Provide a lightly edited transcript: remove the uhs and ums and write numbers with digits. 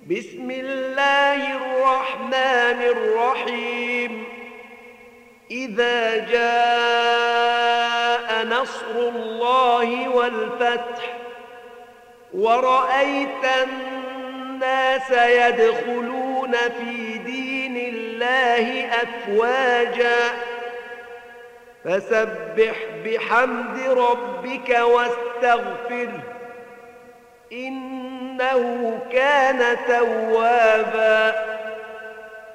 بسم الله الرحمن الرحيم إذا جاء نصر الله والفتح ورأيت الناس يدخلون في دين الله أفواجا فسبح بحمد ربك واستغفره إنه كان توابا